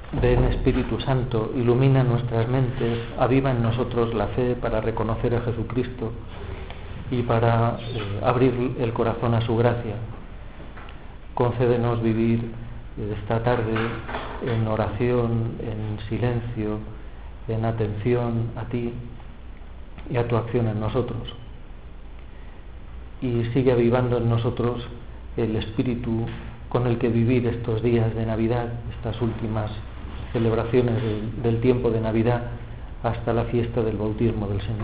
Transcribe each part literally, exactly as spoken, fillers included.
Ven Espíritu Santo, ilumina nuestras mentes, aviva en nosotros la fe para reconocer a Jesucristo y para eh, abrir el corazón a su gracia. Concédenos vivir esta tarde en oración, en silencio, en atención a ti y a tu acción en nosotros. Y sigue avivando en nosotros el espíritu con el que vivir estos días de Navidad, estas últimas celebraciones del, del tiempo de Navidad hasta la fiesta del bautismo del Señor.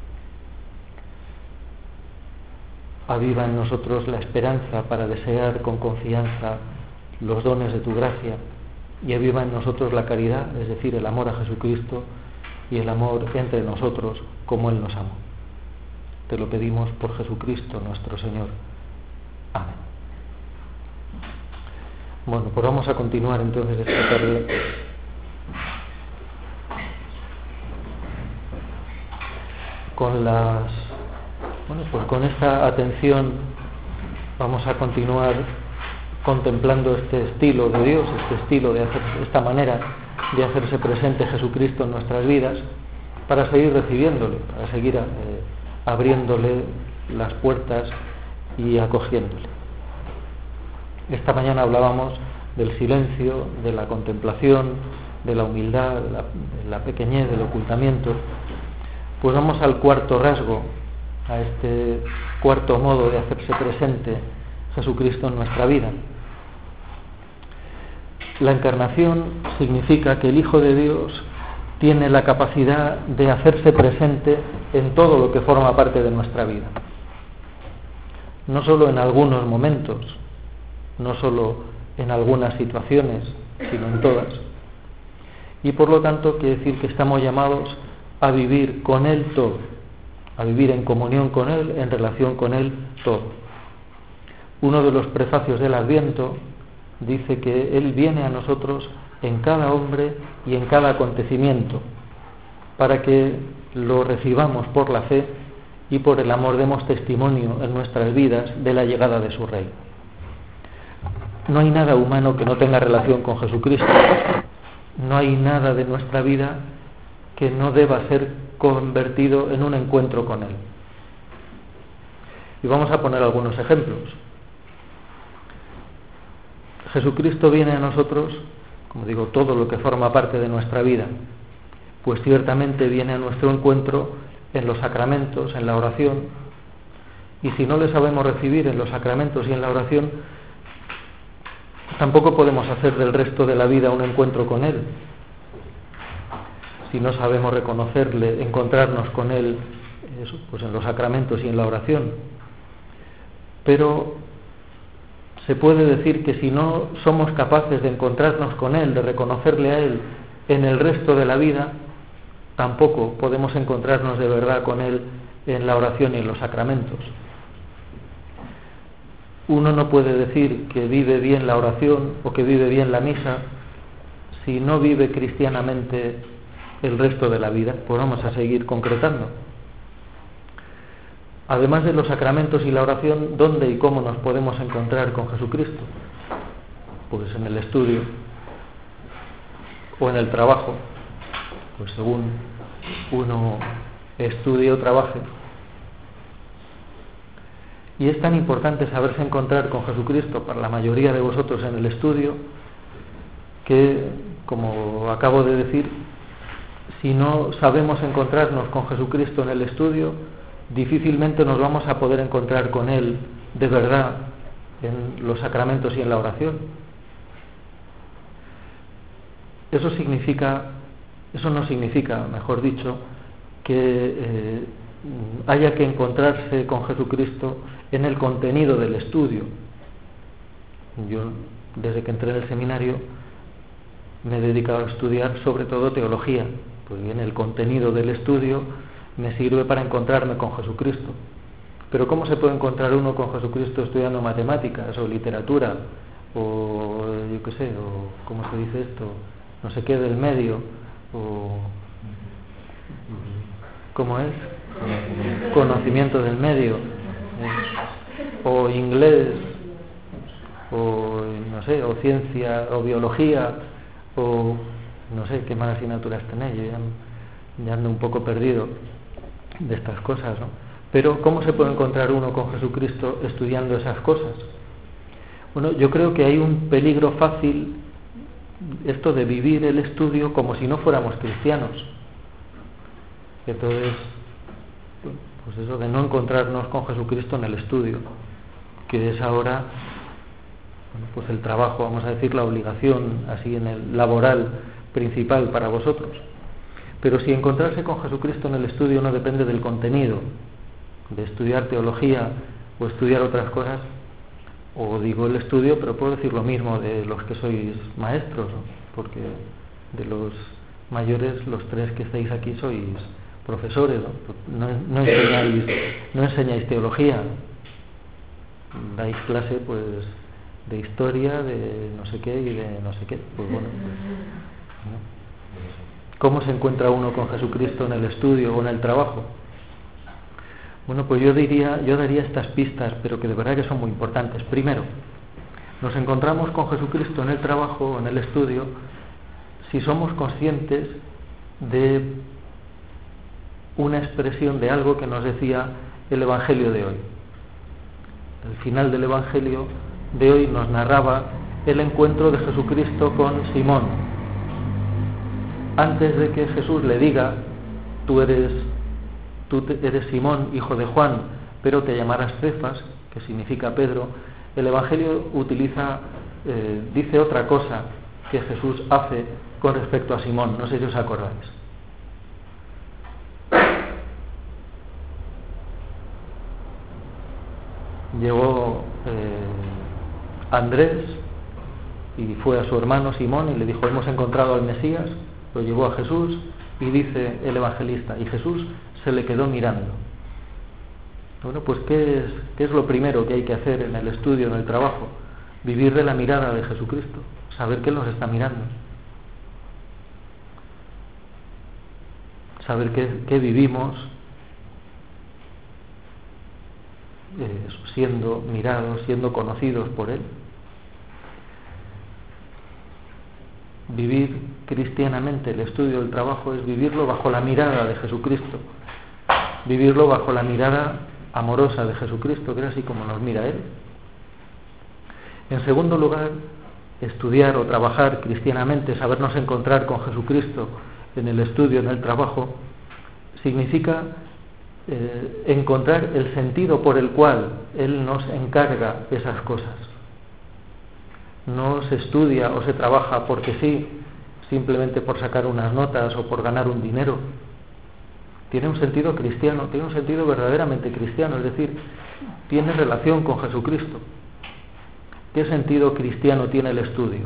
Aviva en nosotros la esperanza para desear con confianza los dones de tu gracia y aviva en nosotros la caridad, es decir, el amor a Jesucristo y el amor entre nosotros como Él nos amó. Te lo pedimos por Jesucristo nuestro Señor. Amén. Bueno, pues vamos a continuar entonces esta tarde con las, bueno, pues con esta atención vamos a continuar contemplando este estilo de Dios, este estilo de hacer, esta manera de hacerse presente Jesucristo en nuestras vidas, para seguir recibiéndole, para seguir eh, abriéndole las puertas y acogiéndole. Esta mañana hablábamos del silencio, de la contemplación, de la humildad, de la, de la pequeñez, del ocultamiento. Pues vamos al cuarto rasgo, a este cuarto modo de hacerse presente Jesucristo en nuestra vida. La encarnación significa que el Hijo de Dios tiene la capacidad de hacerse presente en todo lo que forma parte de nuestra vida. No solo en algunos momentos, no solo en algunas situaciones, sino en todas. Y por lo tanto quiere decir que estamos llamados a vivir con Él todo, a vivir en comunión con Él, en relación con Él todo. Uno de los prefacios del Adviento dice que Él viene a nosotros en cada hombre y en cada acontecimiento, para que lo recibamos por la fe y por el amor demos testimonio en nuestras vidas de la llegada de su Rey. No hay nada humano que no tenga relación con Jesucristo. No hay nada de nuestra vida que no deba ser convertido en un encuentro con Él. Y vamos a poner algunos ejemplos. Jesucristo viene a nosotros, como digo, todo lo que forma parte de nuestra vida, pues ciertamente viene a nuestro encuentro en los sacramentos, en la oración, y si no le sabemos recibir en los sacramentos y en la oración, tampoco podemos hacer del resto de la vida un encuentro con Él. Si no sabemos reconocerle, encontrarnos con Él, eso, pues en los sacramentos y en la oración. Pero se puede decir que si no somos capaces de encontrarnos con Él, de reconocerle a Él en el resto de la vida, tampoco podemos encontrarnos de verdad con Él en la oración y en los sacramentos. Uno no puede decir que vive bien la oración o que vive bien la misa si no vive cristianamente el resto de la vida. Pues vamos a seguir concretando. Además de los sacramentos y la oración, ¿dónde y cómo nos podemos encontrar con Jesucristo? Pues en el estudio o en el trabajo, pues según uno estudie o trabaje. Y es tan importante saberse encontrar con Jesucristo para la mayoría de vosotros en el estudio que, como acabo de decir, si no sabemos encontrarnos con Jesucristo en el estudio, difícilmente nos vamos a poder encontrar con Él de verdad en los sacramentos y en la oración. Eso significa, eso no significa, mejor dicho, que eh, haya que encontrarse con Jesucristo en el contenido del estudio. Yo, desde que entré en el seminario, me he dedicado a estudiar sobre todo teología. Pues bien, el contenido del estudio me sirve para encontrarme con Jesucristo. Pero ¿cómo se puede encontrar uno con Jesucristo estudiando matemáticas o literatura o yo qué sé, o cómo se dice esto, no sé qué del medio, o ¿cómo es? Conocimiento del medio, eh, o inglés, o no sé, o ciencia, o biología, o no sé qué más asignaturas tenéis, yo ya, ya ando un poco perdido de estas cosas, ¿no? Pero ¿cómo se puede encontrar uno con Jesucristo estudiando esas cosas? Bueno, yo creo que hay un peligro fácil, esto de vivir el estudio como si no fuéramos cristianos. Entonces, pues eso de no encontrarnos con Jesucristo en el estudio, que es ahora, bueno, pues el trabajo, vamos a decir, la obligación así en el laboral principal para vosotros. Pero si encontrarse con Jesucristo en el estudio no depende del contenido, de estudiar teología o estudiar otras cosas, o digo el estudio, pero puedo decir lo mismo de los que sois maestros, ¿no? Porque de los mayores, los tres que estáis aquí sois profesores, ¿no? No, no enseñáis, no enseñáis teología, dais clase pues de historia, de no sé qué y de no sé qué. Pues bueno, pues, ¿no? ¿Cómo se encuentra uno con Jesucristo en el estudio o en el trabajo? Bueno, pues yo diría, yo daría estas pistas, pero que de verdad que son muy importantes. Primero, nos encontramos con Jesucristo en el trabajo o en el estudio si somos conscientes de una expresión de algo que nos decía el Evangelio de hoy. El final del Evangelio de hoy nos narraba el encuentro de Jesucristo con Simón. Antes de que Jesús le diga, tú eres, tú eres Simón, hijo de Juan, pero te llamarás Cefas, que significa Pedro, el Evangelio utiliza, eh, dice otra cosa que Jesús hace con respecto a Simón. No sé si os acordáis. Llegó eh, Andrés y fue a su hermano Simón y le dijo, hemos encontrado al Mesías. Lo llevó a Jesús y dice el evangelista, y Jesús se le quedó mirando. Bueno, pues ¿qué es, qué es lo primero que hay que hacer en el estudio, en el trabajo? Vivir de la mirada de Jesucristo, saber que Él nos está mirando, saber que, que vivimos eh, siendo mirados, siendo conocidos por Él. Vivir cristianamente el estudio del trabajo es vivirlo bajo la mirada de Jesucristo, vivirlo bajo la mirada amorosa de Jesucristo, que es así como nos mira Él. En segundo lugar, estudiar o trabajar cristianamente, sabernos encontrar con Jesucristo en el estudio, en el trabajo, significa eh, encontrar el sentido por el cual Él nos encarga esas cosas. No se estudia o se trabaja porque sí, simplemente por sacar unas notas o por ganar un dinero. Tiene un sentido cristiano, tiene un sentido verdaderamente cristiano, es decir, tiene relación con Jesucristo. ¿Qué sentido cristiano tiene el estudio?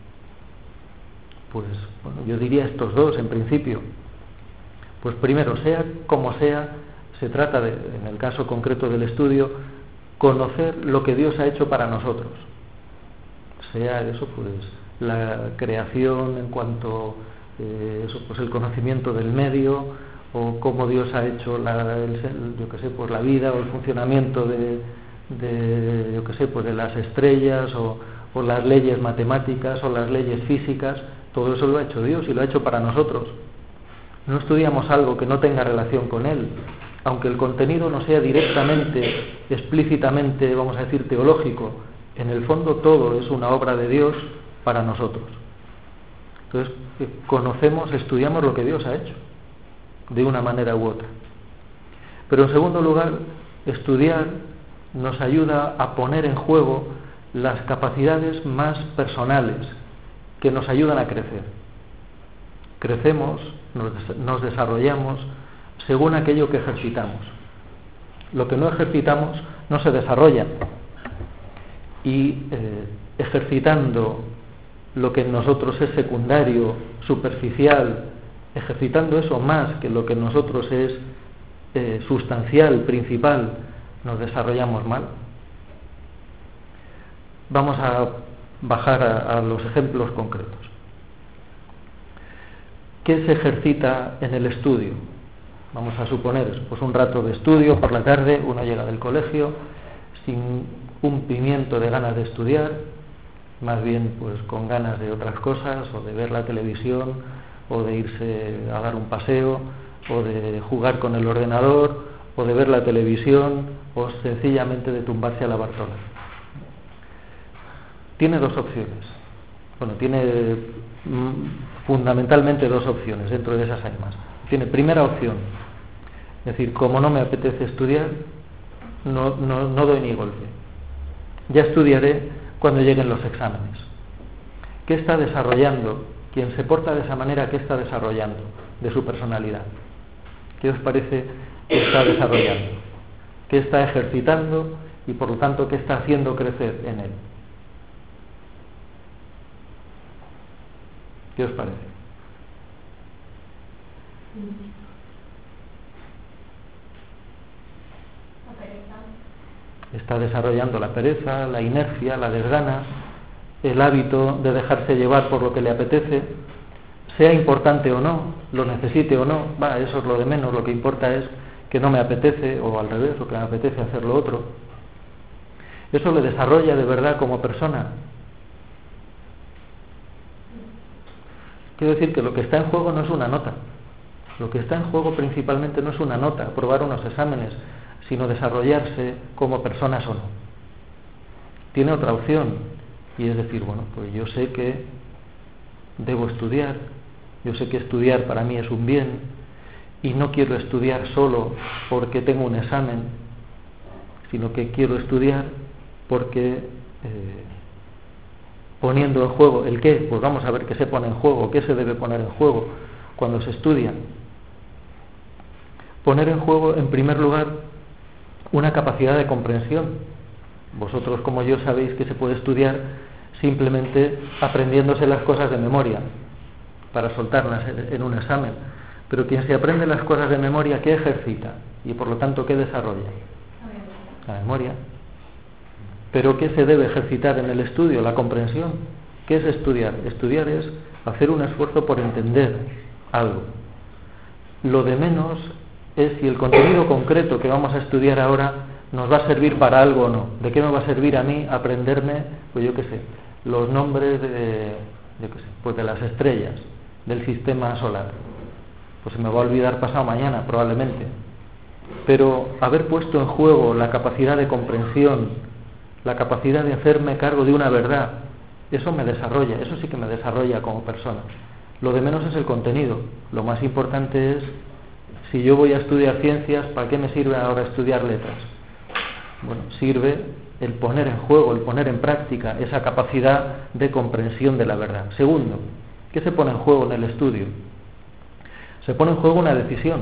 Pues bueno, yo diría estos dos en principio. Pues primero, sea como sea, se trata de, en el caso concreto del estudio, conocer lo que Dios ha hecho para nosotros. Sea eso, pues la creación en cuanto eh, eso, pues el conocimiento del medio, o cómo Dios ha hecho la, el, yo que sé, pues la vida o el funcionamiento de, de yo que sé, pues de las estrellas o, o las leyes matemáticas o las leyes físicas. Todo eso lo ha hecho Dios y lo ha hecho para nosotros. No estudiamos algo que no tenga relación con Él, aunque el contenido no sea directamente, explícitamente, vamos a decir, teológico. En el fondo todo es una obra de Dios para nosotros. Entonces conocemos, estudiamos lo que Dios ha hecho, de una manera u otra. Pero en segundo lugar, estudiar nos ayuda a poner en juego las capacidades más personales que nos ayudan a crecer. Crecemos, nos, nos desarrollamos según aquello que ejercitamos. Lo que no ejercitamos no se desarrolla. Y eh, ejercitando lo que en nosotros es secundario, superficial, ejercitando eso más que lo que en nosotros es eh, sustancial, principal, nos desarrollamos mal. Vamos a bajar a, a los ejemplos concretos. ¿Qué se ejercita en el estudio? Vamos a suponer, pues un rato de estudio por la tarde, uno llega del colegio sin un pimiento de ganas de estudiar, más bien pues con ganas de otras cosas, o de ver la televisión, o de irse a dar un paseo, o de jugar con el ordenador, o de ver la televisión, o sencillamente de tumbarse a la Bartola. Tiene dos opciones. Bueno, tiene mm, fundamentalmente dos opciones, dentro de esas hay más. Tiene primera opción, es decir, como no me apetece estudiar, no, no, no doy ni golpe. Ya estudiaré cuando lleguen los exámenes. ¿Qué está desarrollando? Quien se porta de esa manera, ¿qué está desarrollando de su personalidad? ¿Qué os parece que está desarrollando? ¿Qué está ejercitando y por lo tanto qué está haciendo crecer en él? ¿Qué os parece? Está desarrollando la pereza, la inercia, la desgana, el hábito de dejarse llevar por lo que le apetece, sea importante o no, lo necesite o no, va, eso es lo de menos, lo que importa es que no me apetece, o al revés, lo que me apetece hacer lo otro. ¿Eso le desarrolla de verdad como persona? Quiero decir que lo que está en juego no es una nota. Lo que está en juego principalmente no es una nota, aprobar unos exámenes, sino desarrollarse como personas o no. Tiene otra opción, y es decir, bueno, pues yo sé que debo estudiar, yo sé que estudiar para mí es un bien, y no quiero estudiar solo porque tengo un examen, sino que quiero estudiar porque eh, poniendo en juego, ¿el qué? Pues vamos a ver qué se pone en juego, qué se debe poner en juego cuando se estudia. Poner en juego, en primer lugar, una capacidad de comprensión. Vosotros, como yo, sabéis que se puede estudiar simplemente aprendiéndose las cosas de memoria para soltarlas en un examen. Pero quien se aprende las cosas de memoria, ¿qué ejercita? Y por lo tanto, ¿qué desarrolla? La memoria. ¿Pero qué se debe ejercitar en el estudio? La comprensión. ¿Qué es estudiar? Estudiar es hacer un esfuerzo por entender algo. Lo de menos es si el contenido concreto que vamos a estudiar ahora nos va a servir para algo o no. ¿De qué me va a servir a mí aprenderme, pues yo qué sé, los nombres de, yo qué sé, pues de las estrellas del sistema solar? Pues se me va a olvidar pasado mañana, probablemente. Pero haber puesto en juego la capacidad de comprensión, la capacidad de hacerme cargo de una verdad, eso me desarrolla, eso sí que me desarrolla como persona. Lo de menos es el contenido. Lo más importante es, si yo voy a estudiar ciencias, ¿para qué me sirve ahora estudiar letras? Bueno, sirve el poner en juego, el poner en práctica esa capacidad de comprensión de la verdad. Segundo, ¿qué se pone en juego en el estudio? Se pone en juego una decisión,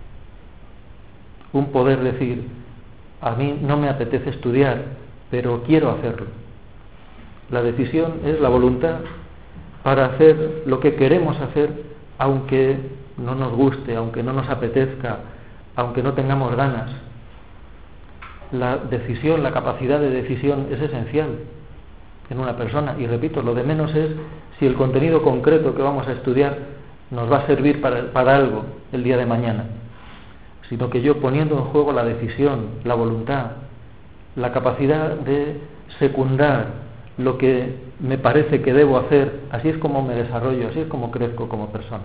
un poder decir, a mí no me apetece estudiar, pero quiero hacerlo. La decisión es la voluntad para hacer lo que queremos hacer, aunque no nos guste, aunque no nos apetezca, aunque no tengamos ganas. La decisión, la capacidad de decisión es esencial en una persona. Y repito, lo de menos es si el contenido concreto que vamos a estudiar nos va a servir para, para algo el día de mañana, sino que yo poniendo en juego la decisión, la voluntad, la capacidad de secundar lo que me parece que debo hacer, así es como me desarrollo, así es como crezco como persona.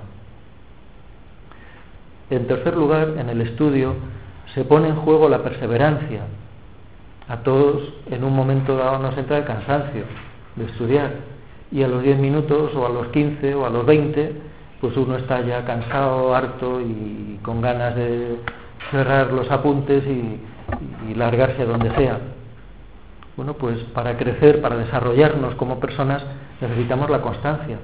En tercer lugar, en el estudio se pone en juego la perseverancia. A todos en un momento dado nos entra el cansancio de estudiar, y a los diez minutos o a los quince o a los veinte pues uno está ya cansado, harto y con ganas de cerrar los apuntes y, y largarse a donde sea. Bueno, pues para crecer, para desarrollarnos como personas necesitamos la constancia.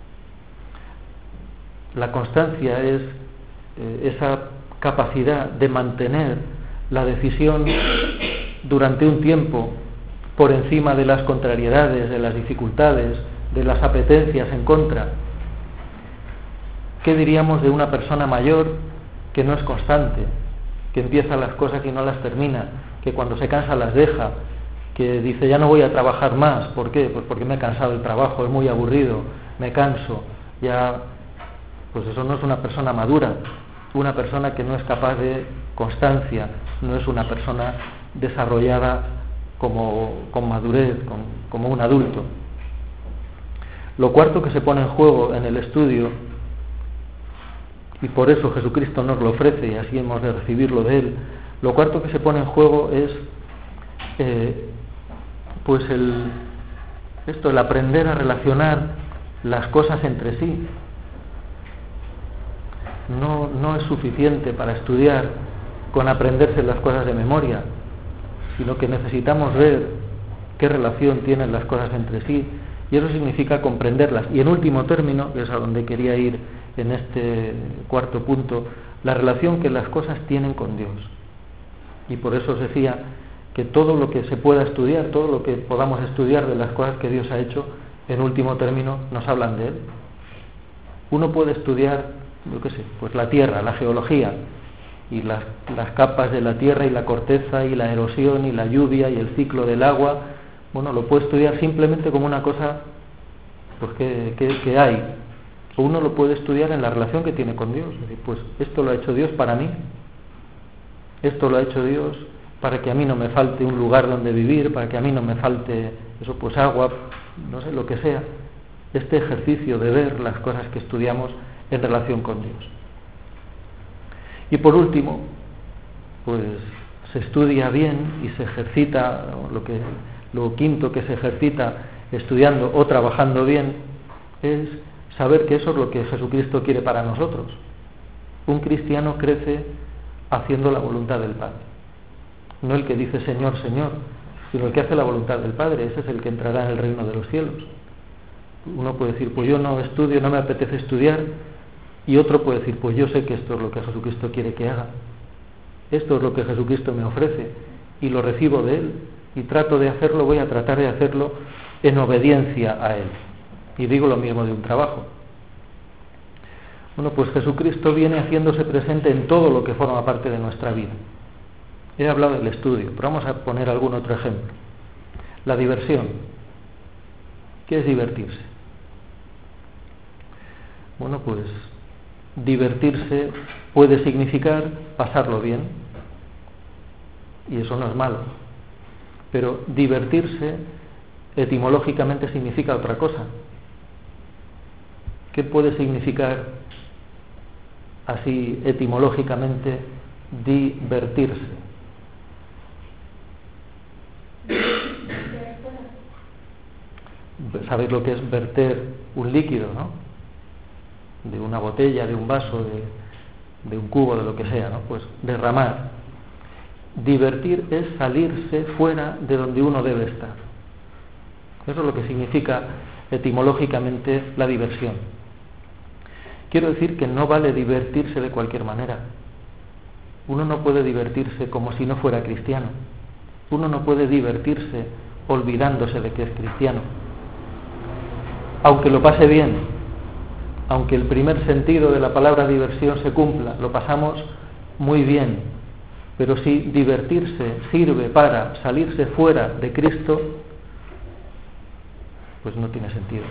La constancia es eh, esa capacidad de mantener la decisión durante un tiempo por encima de las contrariedades, de las dificultades, de las apetencias en contra. ¿Qué diríamos de una persona mayor que no es constante, que empieza las cosas y no las termina, que cuando se cansa las deja, que dice ya no voy a trabajar más? ¿Por qué? Pues porque me he cansado del trabajo, es muy aburrido, me canso, ya, pues eso no es una persona madura. Una persona que no es capaz de constancia, no es una persona desarrollada como, con madurez, con, como un adulto. Lo cuarto que se pone en juego en el estudio, y por eso Jesucristo nos lo ofrece y así hemos de recibirlo de Él, lo cuarto que se pone en juego es eh, pues el, esto, el aprender a relacionar las cosas entre sí. No, no es suficiente para estudiar con aprenderse las cosas de memoria, sino que necesitamos ver qué relación tienen las cosas entre sí, y eso significa comprenderlas. Y en último término, que es a donde quería ir en este cuarto punto, la relación que las cosas tienen con Dios. Y por eso os decía que todo lo que se pueda estudiar, todo lo que podamos estudiar de las cosas que Dios ha hecho, en último término nos hablan de Él. Uno puede estudiar, yo qué sé, pues la tierra, la geología, y las, las capas de la tierra y la corteza y la erosión y la lluvia y el ciclo del agua. Bueno, lo puede estudiar simplemente como una cosa pues que, que, que hay. O uno lo puede estudiar en la relación que tiene con Dios. Es decir, pues esto lo ha hecho Dios para mí, esto lo ha hecho Dios para que a mí no me falte un lugar donde vivir, para que a mí no me falte eso, pues agua, no sé, lo que sea. Este ejercicio de ver las cosas que estudiamos en relación con Dios. Y por último, pues se estudia bien y se ejercita, lo que lo quinto que se ejercita estudiando o trabajando bien es saber que eso es lo que Jesucristo quiere para nosotros. Un cristiano crece haciendo la voluntad del Padre. No el que dice Señor, Señor, sino el que hace la voluntad del Padre. Ese es el que entrará en el reino de los cielos. Uno puede decir, pues yo no estudio, no me apetece estudiar, y otro puede decir, pues yo sé que esto es lo que Jesucristo quiere que haga. Esto es lo que Jesucristo me ofrece y lo recibo de Él y trato de hacerlo, voy a tratar de hacerlo en obediencia a Él. Y digo lo mismo de un trabajo. Bueno, pues Jesucristo viene haciéndose presente en todo lo que forma parte de nuestra vida. He hablado del estudio, pero vamos a poner algún otro ejemplo. La diversión. ¿Qué es divertirse? Bueno, pues divertirse puede significar pasarlo bien, y eso no es malo, pero divertirse etimológicamente significa otra cosa. ¿Qué puede significar así etimológicamente divertirse? ¿Sabéis lo que es verter un líquido, no? De una botella, de un vaso, de, de un cubo, de lo que sea, ¿no? Pues derramar. Divertir es salirse fuera de donde uno debe estar. Eso es lo que significa etimológicamente la diversión. Quiero decir que no vale divertirse de cualquier manera. Uno no puede divertirse como si no fuera cristiano. Uno no puede divertirse olvidándose de que es cristiano. Aunque lo pase bien, aunque el primer sentido de la palabra diversión se cumpla, lo pasamos muy bien, pero si divertirse sirve para salirse fuera de Cristo, pues no tiene sentido.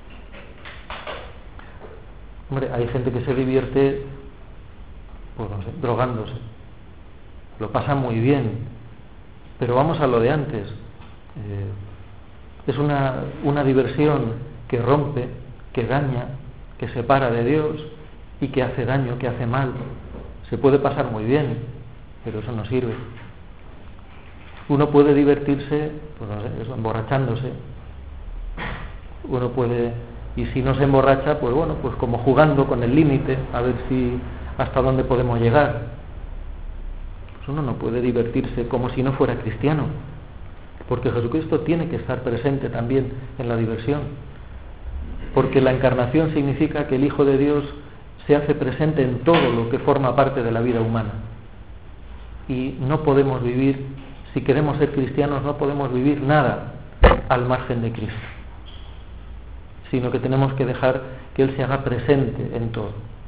Hombre, hay gente que se divierte, pues no sé, drogándose, lo pasa muy bien, pero vamos a lo de antes. Eh, es una, una diversión que rompe, que daña, que separa de Dios y que hace daño, que hace mal. Se puede pasar muy bien, pero eso no sirve. Uno puede divertirse, pues no sé, eso, emborrachándose. Uno puede, y si no se emborracha, pues bueno, pues como jugando con el límite, a ver si hasta dónde podemos llegar. Pues uno no puede divertirse como si no fuera cristiano, porque Jesucristo tiene que estar presente también en la diversión. Porque la encarnación significa que el Hijo de Dios se hace presente en todo lo que forma parte de la vida humana. Y no podemos vivir, si queremos ser cristianos, no podemos vivir nada al margen de Cristo, sino que tenemos que dejar que Él se haga presente en todo.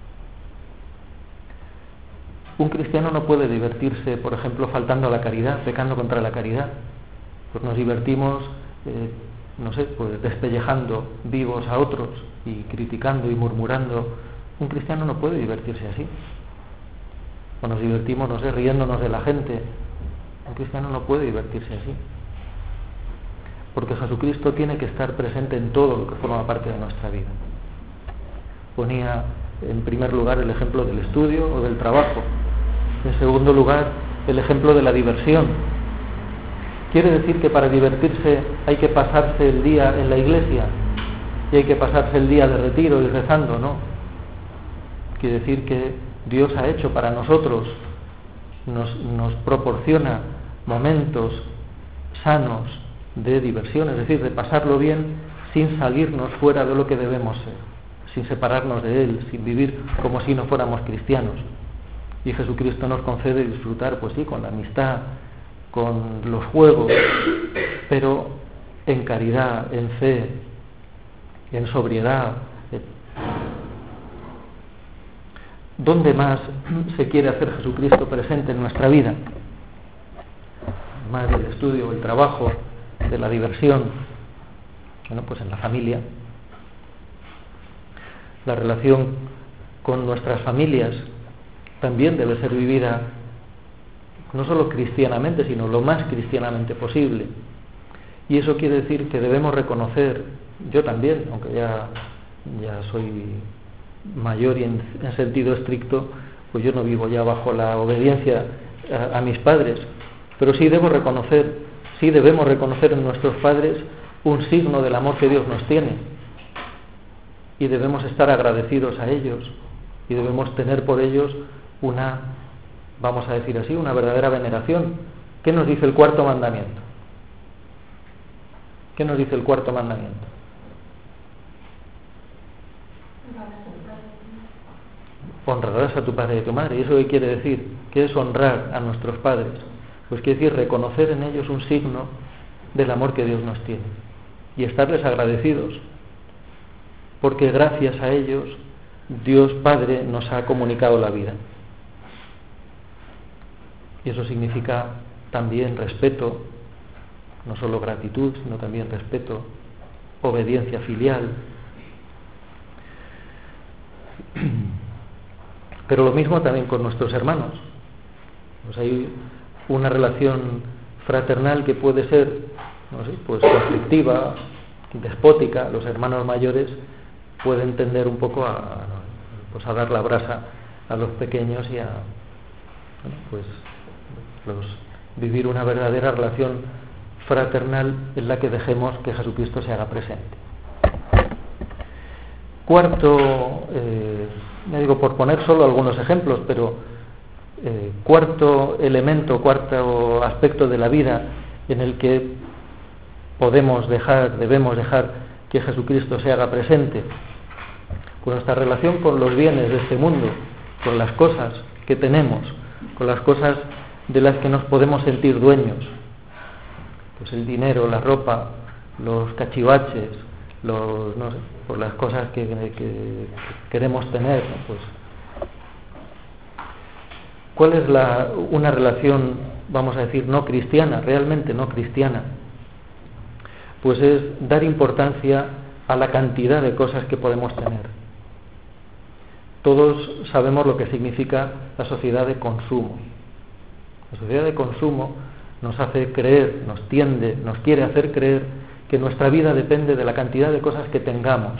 Un cristiano no puede divertirse, por ejemplo, faltando a la caridad, pecando contra la caridad. Pues nos divertimos... Eh, no sé, pues despellejando vivos a otros y criticando y murmurando. Un cristiano no puede divertirse así. O nos divertimos, no sé, riéndonos de la gente. Un cristiano no puede divertirse así. porque Jesucristo tiene que estar presente en todo lo que forma parte de nuestra vida. Ponía en primer lugar el ejemplo del estudio o del trabajo, en segundo lugar el ejemplo de la diversión. ¿Quiere decir que para divertirse hay que pasarse el día en la iglesia y hay que pasarse el día de retiro y rezando? No. Quiere decir que Dios ha hecho para nosotros, nos, nos proporciona momentos sanos de diversión, es decir, de pasarlo bien sin salirnos fuera de lo que debemos ser, sin separarnos de Él, sin vivir como si no fuéramos cristianos. Y Jesucristo nos concede disfrutar, pues sí, con la amistad, con los juegos, pero en caridad, en fe, en sobriedad. ¿Dónde más se quiere hacer Jesucristo presente en nuestra vida? Más del estudio, el trabajo, de la diversión. Bueno, pues en la familia. La relación con nuestras familias también debe ser vivida no solo cristianamente, sino lo más cristianamente posible. Y eso quiere decir que debemos reconocer, yo también, aunque ya, ya soy mayor y en, en sentido estricto, pues yo no vivo ya bajo la obediencia a, a mis padres, pero sí debo reconocer, sí debemos reconocer en nuestros padres un signo del amor que Dios nos tiene, y debemos estar agradecidos a ellos, y debemos tener por ellos una, vamos a decir así, una verdadera veneración. ¿Qué nos dice el cuarto mandamiento? ¿Qué nos dice el cuarto mandamiento? Honrarás a tu padre y a tu madre. ¿Y eso qué quiere decir? ¿Qué es honrar a nuestros padres? Pues quiere decir reconocer en ellos un signo del amor que Dios nos tiene y estarles agradecidos, porque gracias a ellos Dios Padre nos ha comunicado la vida. Y eso significa también respeto, no solo gratitud, sino también respeto, obediencia filial. Pero lo mismo también con nuestros hermanos. Pues hay una relación fraternal que puede ser, no sé, pues conflictiva, despótica. Los hermanos mayores pueden tender un poco a, pues a dar la brasa a los pequeños y a, bueno, pues los, vivir una verdadera relación fraternal en la que dejemos que Jesucristo se haga presente. Cuarto, eh, ya digo por poner solo algunos ejemplos, pero eh, cuarto elemento, cuarto aspecto de la vida en el que podemos dejar, debemos dejar que Jesucristo se haga presente, con nuestra relación con los bienes de este mundo, con las cosas que tenemos, con las cosas de las que nos podemos sentir dueños, pues el dinero, la ropa, los cachivaches, los, no sé, por las cosas que, que, que queremos tener, ¿no? Pues, ¿cuál es la, una relación, vamos a decir, no cristiana, realmente no cristiana? Pues es dar importancia a la cantidad de cosas que podemos tener. Todos sabemos lo que significa la sociedad de consumo. La sociedad de consumo nos hace creer, nos tiende, nos quiere hacer creer que nuestra vida depende de la cantidad de cosas que tengamos.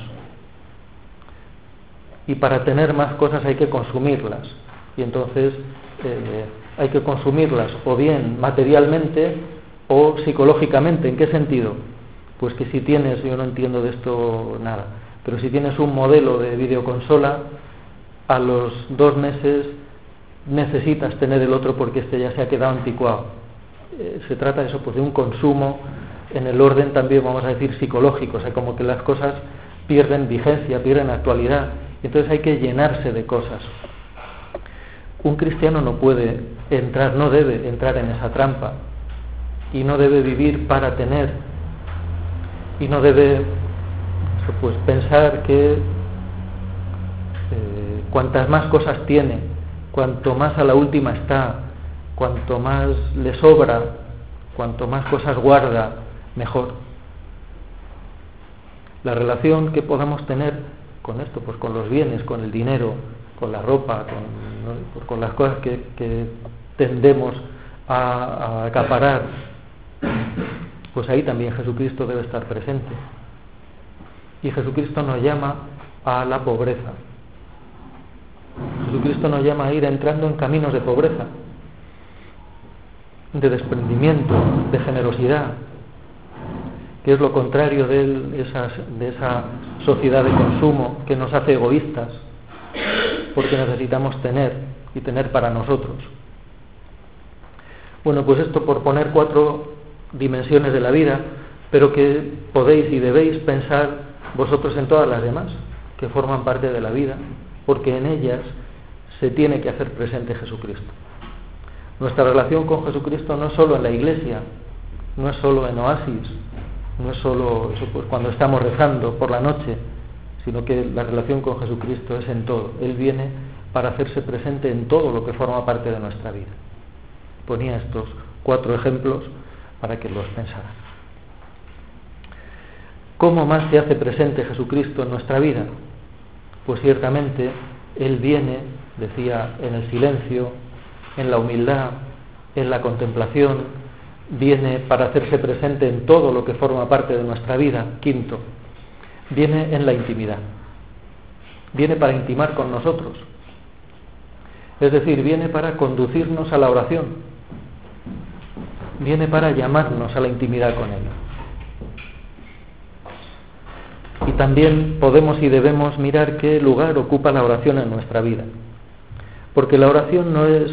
Y para tener más cosas hay que consumirlas. Y entonces eh, hay que consumirlas o bien materialmente o psicológicamente. ¿En qué sentido? Pues que si tienes, yo no entiendo de esto nada, pero si tienes un modelo de videoconsola, a los dos meses necesitas tener el otro porque este ya se ha quedado anticuado. Eh, se trata de eso, pues de un consumo en el orden también, vamos a decir, psicológico, o sea, como que las cosas pierden vigencia, pierden actualidad, entonces hay que llenarse de cosas. Un cristiano no puede entrar, no debe entrar en esa trampa, y no debe vivir para tener, y no debe, pues, pensar que eh, cuantas más cosas tiene, cuanto más a la última está, cuanto más le sobra, cuanto más cosas guarda, mejor. La relación que podamos tener con esto, pues con los bienes, con el dinero, con la ropa, con, ¿no? pues con las cosas que, que tendemos a, a acaparar, pues ahí también Jesucristo debe estar presente. Y Jesucristo nos llama a la pobreza. Jesucristo nos llama a ir entrando en caminos de pobreza, de desprendimiento, de generosidad, que es lo contrario de, esas, de esa sociedad de consumo que nos hace egoístas, porque necesitamos tener y tener para nosotros. Bueno, pues esto por poner cuatro dimensiones de la vida, pero que podéis y debéis pensar vosotros en todas las demás, que forman parte de la vida, porque en ellas se tiene que hacer presente Jesucristo. Nuestra relación con Jesucristo no es solo en la iglesia, no es solo en oasis, no es solo eso, pues, cuando estamos rezando por la noche, sino que la relación con Jesucristo es en todo. Él viene para hacerse presente en todo lo que forma parte de nuestra vida. Ponía estos cuatro ejemplos para que los pensaran. ¿Cómo más se hace presente Jesucristo en nuestra vida? Pues ciertamente Él viene, decía, en el silencio, en la humildad, en la contemplación, viene para hacerse presente en todo lo que forma parte de nuestra vida. Quinto, viene en la intimidad, viene para intimar con nosotros, es decir, viene para conducirnos a la oración, viene para llamarnos a la intimidad con Él. Y también podemos y debemos mirar qué lugar ocupa la oración en nuestra vida, porque la oración no es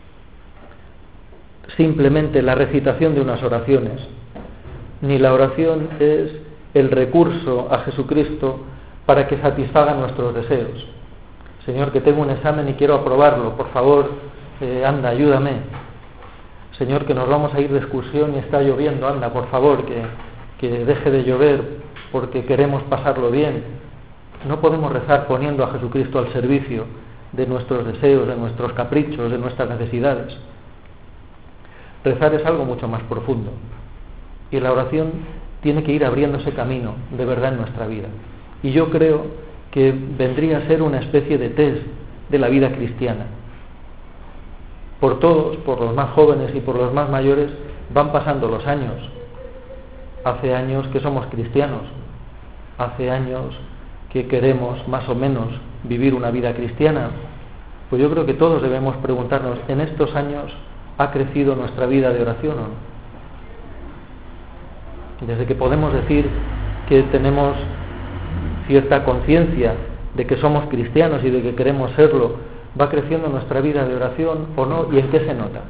simplemente la recitación de unas oraciones, ni la oración es el recurso a Jesucristo para que satisfaga nuestros deseos. Señor, que tengo un examen y quiero aprobarlo, por favor, eh, anda, ayúdame. Señor, que nos vamos a ir de excursión y está lloviendo, anda, por favor, que, que deje de llover porque queremos pasarlo bien. No podemos rezar poniendo a Jesucristo al servicio de nuestros deseos, de nuestros caprichos, de nuestras necesidades. Rezar es algo mucho más profundo, y la oración tiene que ir abriéndose camino de verdad en nuestra vida. Y yo creo que vendría a ser una especie de test de la vida cristiana. Por todos, por los más jóvenes y por los más mayores, van pasando los años. Hace años que somos cristianos, hace años que queremos más o menos vivir una vida cristiana. Pues yo creo que todos debemos preguntarnos, ¿en estos años ha crecido nuestra vida de oración o no? Desde que podemos decir que tenemos cierta conciencia de que somos cristianos y de que queremos serlo, ¿va creciendo nuestra vida de oración o no? ¿Y en qué se nota?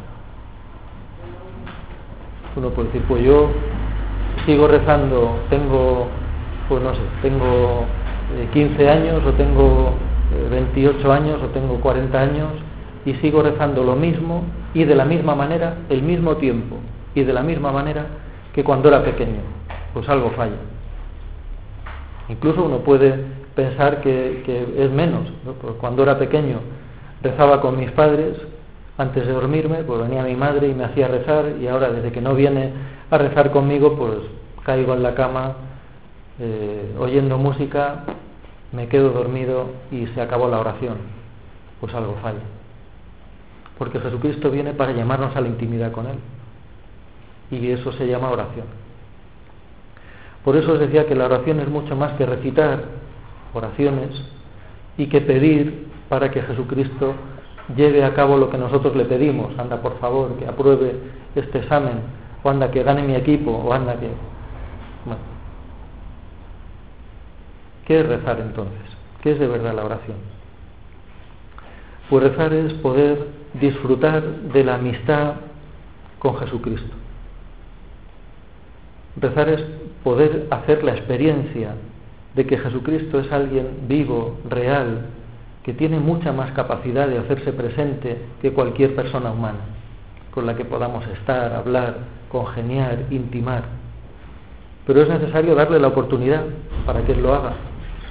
Uno puede decir, pues yo sigo rezando, tengo, pues no sé, tengo quince años o tengo veintiocho años o tengo cuarenta años y sigo rezando lo mismo y de la misma manera, el mismo tiempo y de la misma manera que cuando era pequeño. Pues algo falla. Incluso uno puede pensar que, que es menos, ¿no? Pues cuando era pequeño rezaba con mis padres, antes de dormirme, pues venía mi madre y me hacía rezar, y ahora desde que no viene a rezar conmigo, pues caigo en la cama eh, oyendo música, me quedo dormido y se acabó la oración. Pues algo falla. Porque Jesucristo viene para llamarnos a la intimidad con Él, y eso se llama oración. Por eso os decía que la oración es mucho más que recitar oraciones y que pedir para que Jesucristo lleve a cabo lo que nosotros le pedimos. Anda, por favor, que apruebe este examen, o anda, que gane mi equipo, o anda, que... Bueno. ¿Qué es rezar entonces? ¿Qué es de verdad la oración? Pues rezar es poder disfrutar de la amistad con Jesucristo. Rezar es poder hacer la experiencia de que Jesucristo es alguien vivo, real, que tiene mucha más capacidad de hacerse presente que cualquier persona humana, con la que podamos estar, hablar, congeniar, intimar. Pero es necesario darle la oportunidad para que Él lo haga.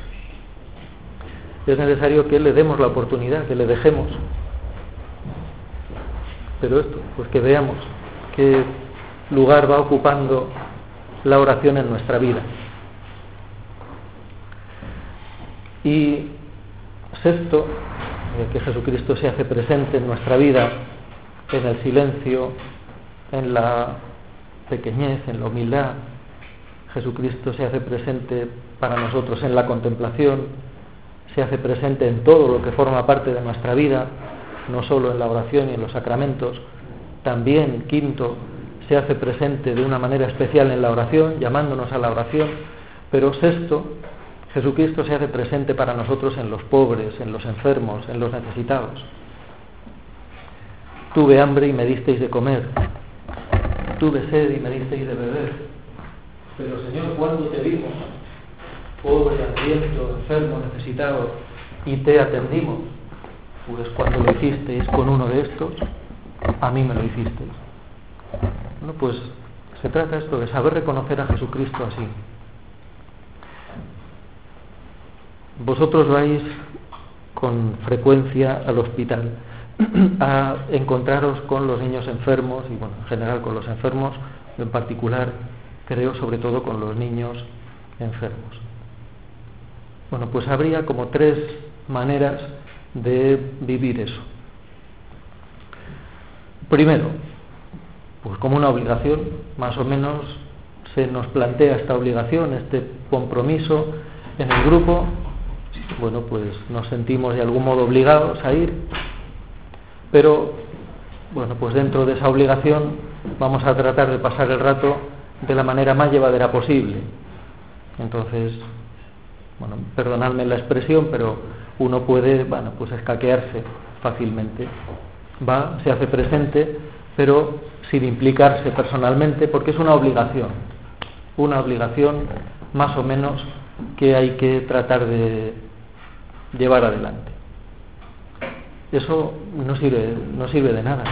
Es necesario que le demos la oportunidad, que le dejemos. Pero esto, pues que veamos qué lugar va ocupando la oración en nuestra vida. Y sexto, que Jesucristo se hace presente en nuestra vida en el silencio, en la pequeñez, en la humildad. Jesucristo se hace presente para nosotros en la contemplación, se hace presente en todo lo que forma parte de nuestra vida, no solo en la oración y en los sacramentos. También, quinto, se hace presente de una manera especial en la oración, llamándonos a la oración. Pero sexto, Jesucristo se hace presente para nosotros en los pobres, en los enfermos, en los necesitados. Tuve hambre y me disteis de comer, tuve sed y me disteis de beber. Pero Señor, ¿cuándo te vimos? Pobre, hambriento, enfermo, necesitado, y te atendimos. Pues cuando lo hicisteis con uno de estos, a mí me lo hicisteis. Bueno, pues se trata esto de saber reconocer a Jesucristo así. Vosotros vais con frecuencia al hospital a encontraros con los niños enfermos y, bueno, en general con los enfermos, en particular creo sobre todo con los niños enfermos. Bueno, pues habría como tres maneras de vivir eso. Primero, pues como una obligación, más o menos se nos plantea esta obligación, este compromiso en el grupo. Bueno, pues nos sentimos de algún modo obligados a ir, pero bueno, pues dentro de esa obligación vamos a tratar de pasar el rato de la manera más llevadera posible. Entonces, bueno, perdonadme la expresión, pero uno puede, bueno, pues escaquearse fácilmente. Va, se hace presente, pero sin implicarse personalmente, porque es una obligación, una obligación más o menos que hay que tratar de llevar adelante. Eso no sirve, no sirve de nada,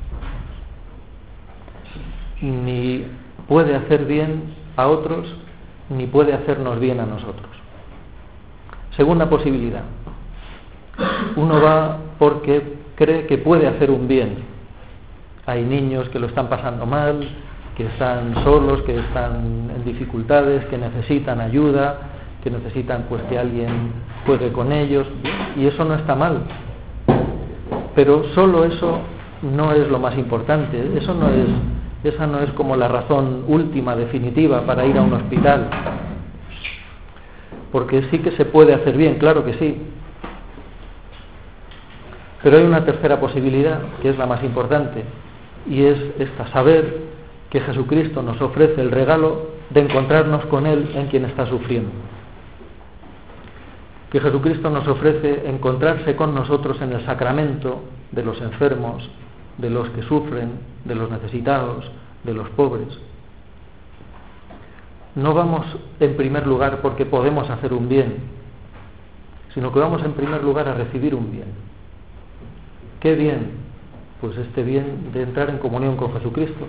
ni puede hacer bien a otros, ni puede hacernos bien a nosotros. Segunda posibilidad, uno va porque cree que puede hacer un bien. Hay niños que lo están pasando mal, que están solos, que están en dificultades, que necesitan ayuda, que necesitan pues que alguien juegue con ellos, y eso no está mal. Pero solo eso no es lo más importante, eso no es, esa no es como la razón última, definitiva para ir a un hospital. Porque sí que se puede hacer bien, claro que sí. Pero hay una tercera posibilidad, que es la más importante, y es esta: saber que Jesucristo nos ofrece el regalo de encontrarnos con Él en quien está sufriendo. Que Jesucristo nos ofrece encontrarse con nosotros en el sacramento de los enfermos, de los que sufren, de los necesitados, de los pobres. No vamos en primer lugar porque podemos hacer un bien, sino que vamos en primer lugar a recibir un bien. ¿Qué bien? Pues este bien de entrar en comunión con Jesucristo.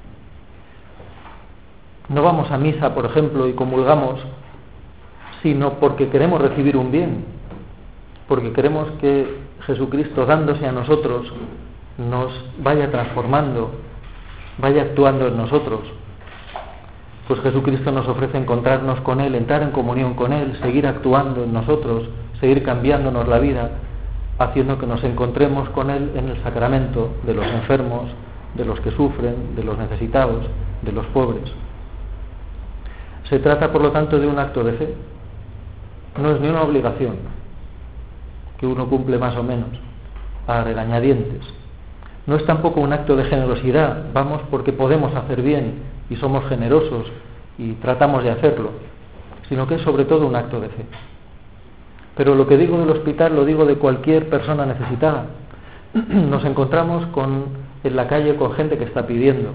No vamos a misa, por ejemplo, y comulgamos, sino porque queremos recibir un bien, porque queremos que Jesucristo, dándose a nosotros, nos vaya transformando, vaya actuando en nosotros. Pues Jesucristo nos ofrece encontrarnos con Él, entrar en comunión con Él, seguir actuando en nosotros, seguir cambiándonos la vida, haciendo que nos encontremos con Él en el sacramento de los enfermos, de los que sufren, de los necesitados, de los pobres. Se trata, por lo tanto, de un acto de fe. No es ni una obligación que uno cumple más o menos a regañadientes. No es tampoco un acto de generosidad, vamos porque podemos hacer bien y somos generosos y tratamos de hacerlo, sino que es sobre todo un acto de fe. Pero lo que digo del hospital lo digo de cualquier persona necesitada. Nos encontramos con, en la calle con gente que está pidiendo.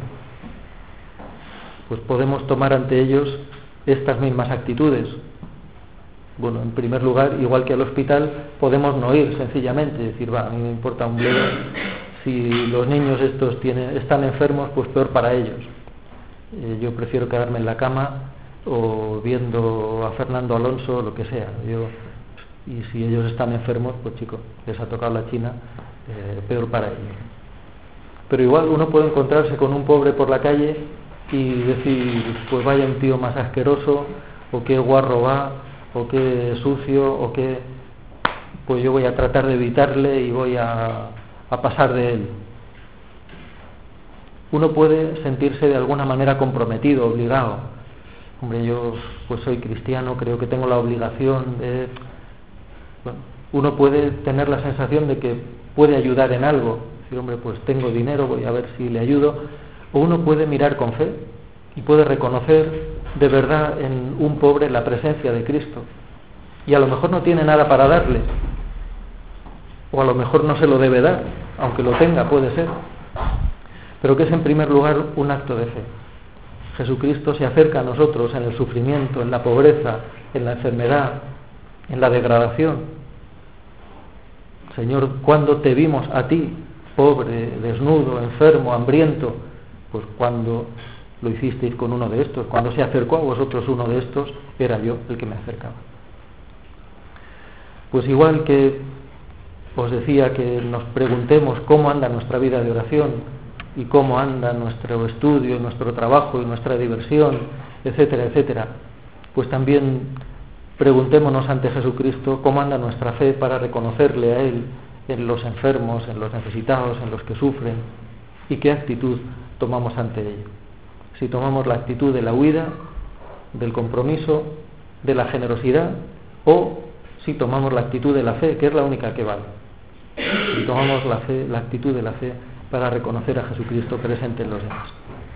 Pues podemos tomar ante ellos estas mismas actitudes. Bueno, en primer lugar, igual que al hospital, podemos no ir sencillamente, decir, va, a mí me importa un bledo, si los niños estos tienen, están enfermos, pues peor para ellos. Eh, yo prefiero quedarme en la cama o viendo a Fernando Alonso, lo que sea. Yo, y si ellos están enfermos, pues chicos, les ha tocado la china, eh, peor para ellos. Pero igual uno puede encontrarse con un pobre por la calle y decir, pues vaya un tío más asqueroso, o qué guarro va, o qué sucio, o qué, pues yo voy a tratar de evitarle y voy a, a pasar de él. Uno puede sentirse de alguna manera comprometido, obligado. Hombre, yo pues soy cristiano, creo que tengo la obligación de... Bueno, uno puede tener la sensación de que puede ayudar en algo. Decir, hombre, pues tengo dinero, voy a ver si le ayudo. O uno puede mirar con fe y puede reconocer de verdad en un pobre la presencia de Cristo. Y a lo mejor no tiene nada para darle. O a lo mejor no se lo debe dar, aunque lo tenga, puede ser. Pero que es en primer lugar un acto de fe. Jesucristo se acerca a nosotros en el sufrimiento, en la pobreza, en la enfermedad, en la degradación. Señor, ¿cuándo te vimos a ti, pobre, desnudo, enfermo, hambriento? Pues cuando lo hicisteis con uno de estos, cuando se acercó a vosotros uno de estos, era yo el que me acercaba. Pues igual que os decía que nos preguntemos cómo anda nuestra vida de oración, y cómo anda nuestro estudio, nuestro trabajo y nuestra diversión, etcétera, etcétera, pues también preguntémonos ante Jesucristo cómo anda nuestra fe para reconocerle a Él en los enfermos, en los necesitados, en los que sufren, y qué actitud tomamos ante ello. Si tomamos la actitud de la huida, del compromiso, de la generosidad, o si tomamos la actitud de la fe, que es la única que vale. Si tomamos la fe, la actitud de la fe para reconocer a Jesucristo presente en los demás.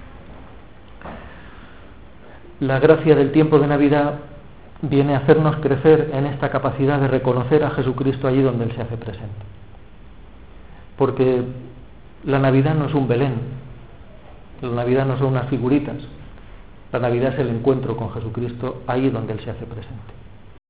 La gracia del tiempo de Navidad viene a hacernos crecer en esta capacidad de reconocer a Jesucristo allí donde Él se hace presente. Porque la Navidad no es un Belén, la Navidad no son unas figuritas, la Navidad es el encuentro con Jesucristo ahí donde Él se hace presente.